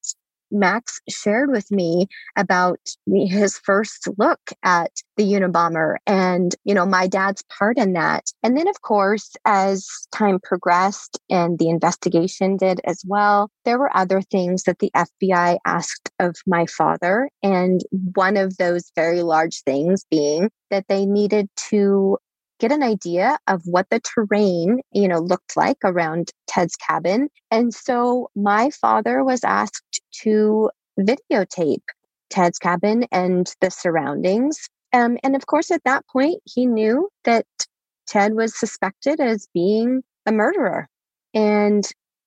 Max shared with me about his first look at the Unabomber and, my dad's part in that. And then, of course, as time progressed and the investigation did as well, there were other things that the FBI asked of my father. And one of those very large things being that they needed to get an idea of what the terrain, looked like around Ted's cabin. And so my father was asked to videotape Ted's cabin and the surroundings. And of course, at that point, he knew that Ted was suspected as being a murderer. And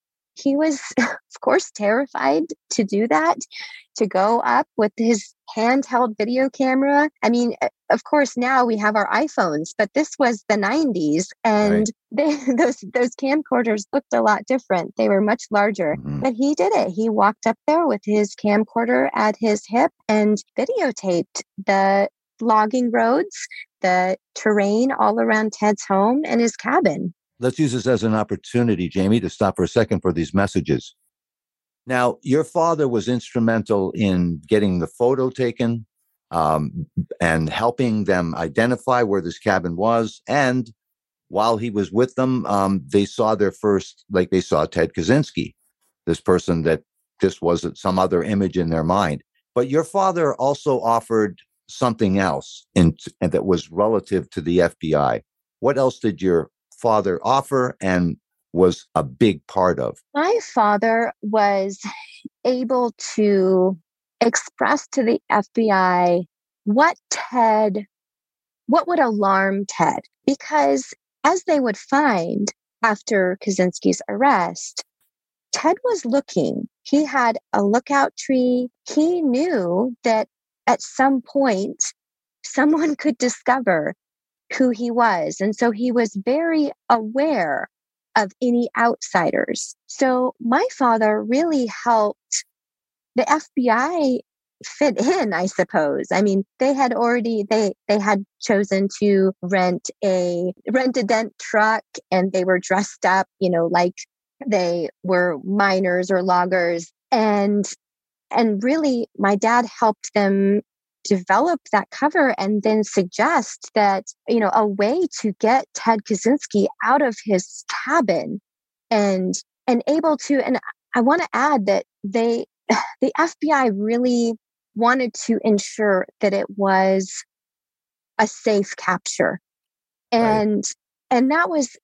he was, of course, terrified to do that, to go up with his handheld video camera. I mean, of course, now we have our iPhones, but this was the 90s, and those camcorders looked a lot different. They were much larger, but he did it. He walked up there with his camcorder at his hip and videotaped the logging roads, the terrain all around Ted's home and his cabin. Let's use this as an opportunity, Jamie, to stop for a second for these messages. Now, your father was instrumental in getting the photo taken and helping them identify where this cabin was. And while he was with them, they saw they saw Ted Kaczynski, this person that just wasn't some other image in their mind. But your father also offered something else and that was relative to the FBI. What else did your father offer and was a big part of? My father was able to express to the FBI what would alarm Ted, because as they would find after Kaczynski's arrest, Ted was looking. He had a lookout tree. He knew that at some point someone could discover who he was. And so he was very aware of any outsiders. So my father really helped the FBI fit in, I suppose. I mean, they had chosen to rent a dent truck, and they were dressed up, like they were miners or loggers. And really my dad helped them develop that cover and then suggest that, a way to get Ted Kaczynski out of his cabin and able to, and I want to add that the FBI really wanted to ensure that it was a safe capture. And that was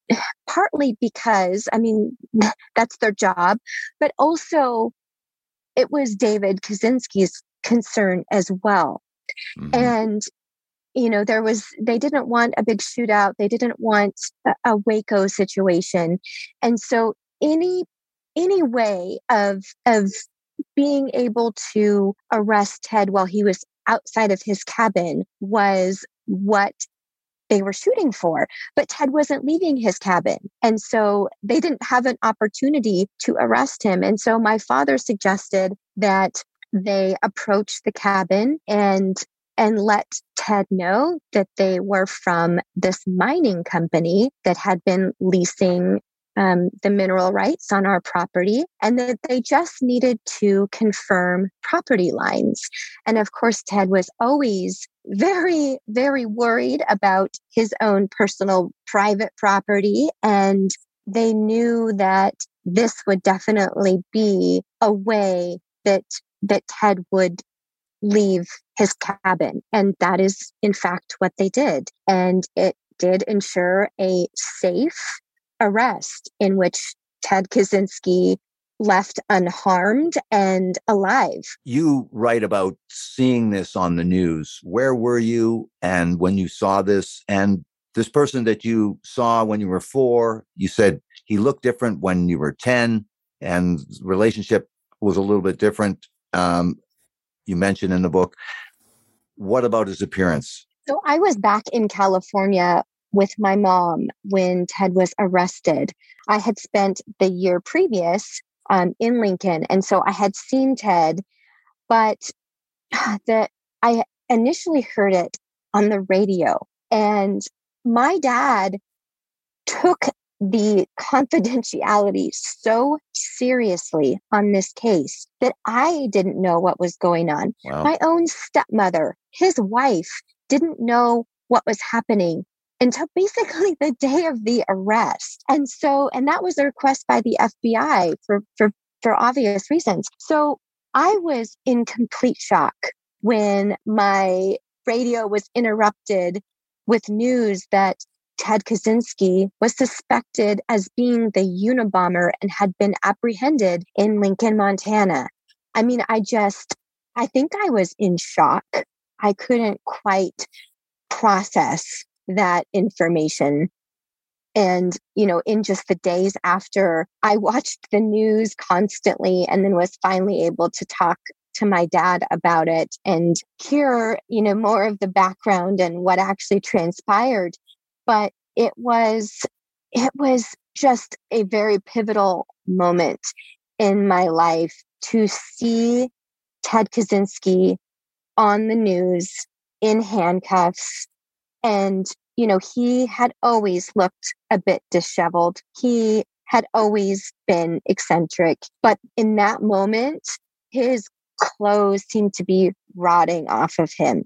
partly because, I mean, that's their job, but also it was David Kaczynski's concern as well. Mm-hmm. And, they didn't want a big shootout. They didn't want a Waco situation. And so any way of being able to arrest Ted while he was outside of his cabin was what they were shooting for. But Ted wasn't leaving his cabin. And so they didn't have an opportunity to arrest him. And so my father suggested that they approach the cabin and let Ted know that they were from this mining company that had been leasing the mineral rights on our property, and that they just needed to confirm property lines. And of course, Ted was always very, very worried about his own personal private property. And they knew that this would definitely be a way that Ted would leave his cabin. And that is, in fact, what they did. And it did ensure a safe arrest in which Ted Kaczynski left unharmed and alive. You write about seeing this on the news. Where were you and when you saw this? And this person that you saw when you were 4, you said he looked different when you were 10, and relationship was a little bit different. You mentioned in the book. What about his appearance? So I was back in California with my mom when Ted was arrested. I had spent the year previous in Lincoln. And so I had seen Ted, but I initially heard it on the radio. And my dad took the confidentiality so seriously on this case that I didn't know what was going on. Wow. My own stepmother, his wife, didn't know what was happening until basically the day of the arrest. And that was a request by the FBI for obvious reasons. So I was in complete shock when my radio was interrupted with news that Ted Kaczynski was suspected as being the Unabomber and had been apprehended in Lincoln, Montana. I mean, I think I was in shock. I couldn't quite process that information. And, in just the days after, I watched the news constantly and then was finally able to talk to my dad about it and hear, more of the background and what actually transpired. But it was just a very pivotal moment in my life to see Ted Kaczynski on the news in handcuffs. And, he had always looked a bit disheveled. He had always been eccentric. But in that moment, his clothes seemed to be rotting off of him.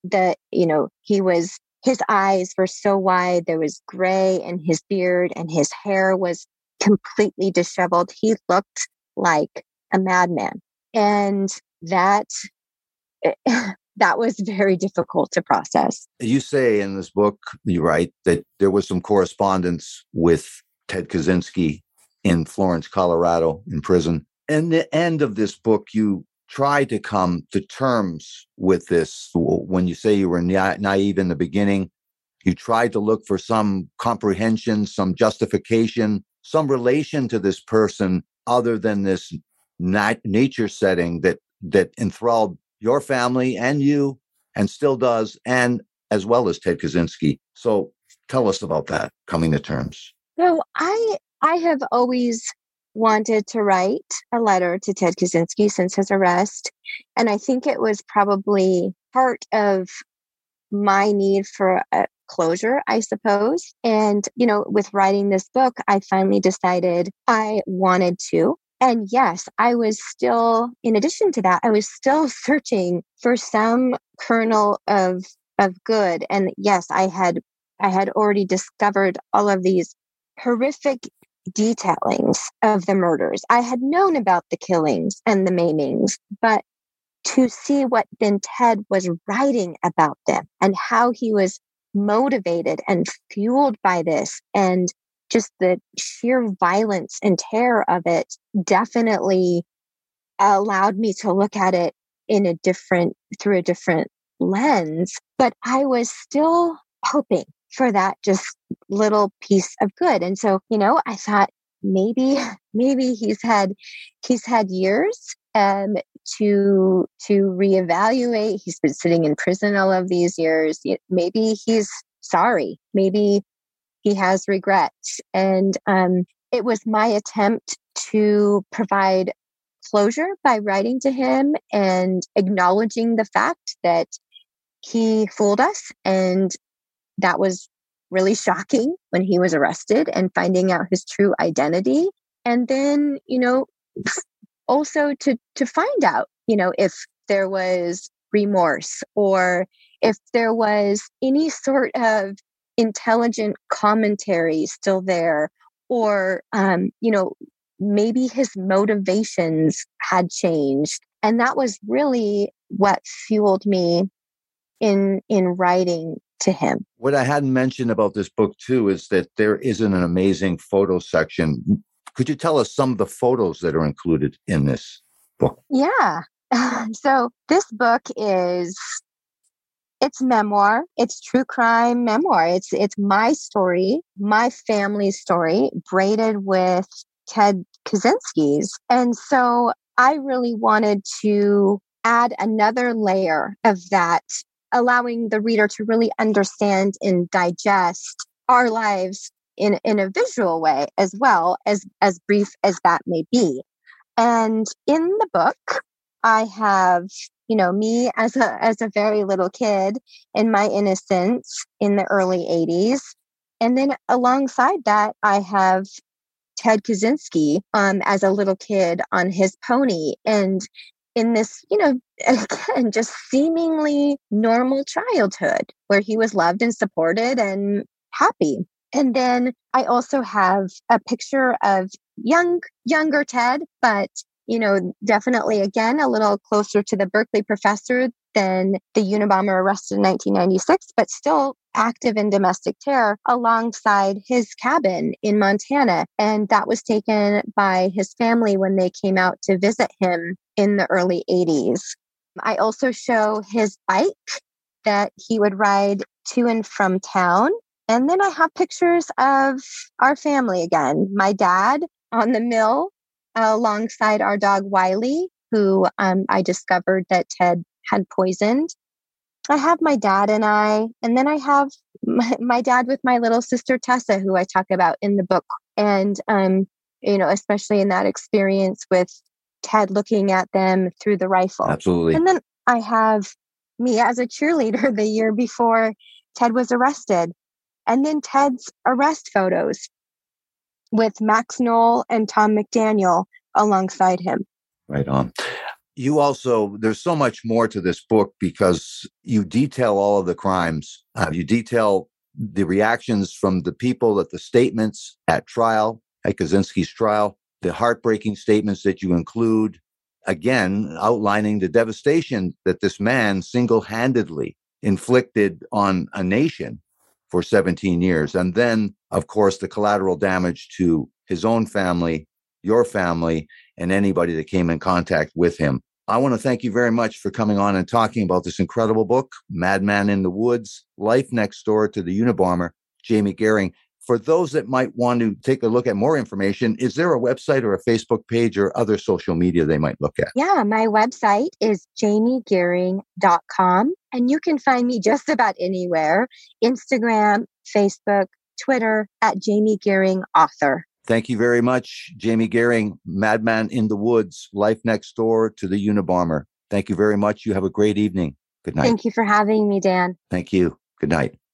His eyes were so wide, there was gray in his beard, and his hair was completely disheveled. He looked like a madman. And that was very difficult to process. You say in this book, you write that there was some correspondence with Ted Kaczynski in Florence, Colorado, in prison. In the end of this book, you try to come to terms with this. When you say you were naive in the beginning, you tried to look for some comprehension, some justification, some relation to this person other than this nature setting that enthralled your family and you, and still does, and as well as Ted Kaczynski. So tell us about that, coming to terms. So I have always wanted to write a letter to Ted Kaczynski since his arrest. And I think it was probably part of my need for a closure, I suppose. And, with writing this book, I finally decided I wanted to. And yes, I was still, in addition to that, I was still searching for some kernel of good. And yes, I had already discovered all of these horrific detailings of the murders. I had known about the killings and the maimings, but to see what then Ted was writing about them and how he was motivated and fueled by this, and just the sheer violence and terror of it definitely allowed me to look at it through a different lens. But I was still hoping for that just little piece of good. And so, I thought maybe he's had years to reevaluate. He's been sitting in prison all of these years. Maybe he's sorry. Maybe he has regrets. And it was my attempt to provide closure by writing to him and acknowledging the fact that he fooled us. And that was really shocking when he was arrested and finding out his true identity. And then, also to find out, if there was remorse or if there was any sort of intelligent commentary still there, or, maybe his motivations had changed. And that was really what fueled me in writing to him. What I hadn't mentioned about this book too is that there is an amazing photo section. Could you tell us some of the photos that are included in this book? Yeah. So this book it's memoir. It's true crime memoir. It's my story, my family's story, braided with Ted Kaczynski's. And so I really wanted to add another layer of that, allowing the reader to really understand and digest our lives in a visual way, as well as brief as that may be. And in the book, I have, me as a very little kid in my innocence in the early 80s. And then alongside that, I have Ted Kaczynski as a little kid on his pony. And in this, again, just seemingly normal childhood where he was loved and supported and happy. And then I also have a picture of younger Ted, but, definitely, again, a little closer to the Berkeley professor than the Unabomber arrested in 1996, but still active in domestic terror alongside his cabin in Montana. And that was taken by his family when they came out to visit him in the early 80s. I also show his bike that he would ride to and from town. And then I have pictures of our family again. My dad on the mill alongside our dog Wiley, who I discovered that Ted had poisoned. I have my dad and then I have my dad with my little sister Tessa, who I talk about in the book. And, especially in that experience with Ted looking at them through the rifle. Absolutely. And then I have me as a cheerleader the year before Ted was arrested. And then Ted's arrest photos with Max Knoll and Tom McDaniel alongside him. Right on. You also, there's so much more to this book because you detail all of the crimes. You detail the reactions from the people at the statements at trial, at Kaczynski's trial, the heartbreaking statements that you include, again, outlining the devastation that this man single-handedly inflicted on a nation for 17 years. And then, of course, the collateral damage to his own family, your family, and anybody that came in contact with him. I want to thank you very much for coming on and talking about this incredible book, Madman in the Woods, Life Next Door to the Unabomber, Jamie Gehring. For those that might want to take a look at more information, is there a website or a Facebook page or other social media they might look at? Yeah, my website is jamiegehring.com. And you can find me just about anywhere, Instagram, Facebook, Twitter, at Jamie Gehring Author. Thank you very much, Jamie Gehring, Madman in the Woods, Life Next Door to the Unabomber. Thank you very much. You have a great evening. Good night. Thank you for having me, Dan. Thank you. Good night.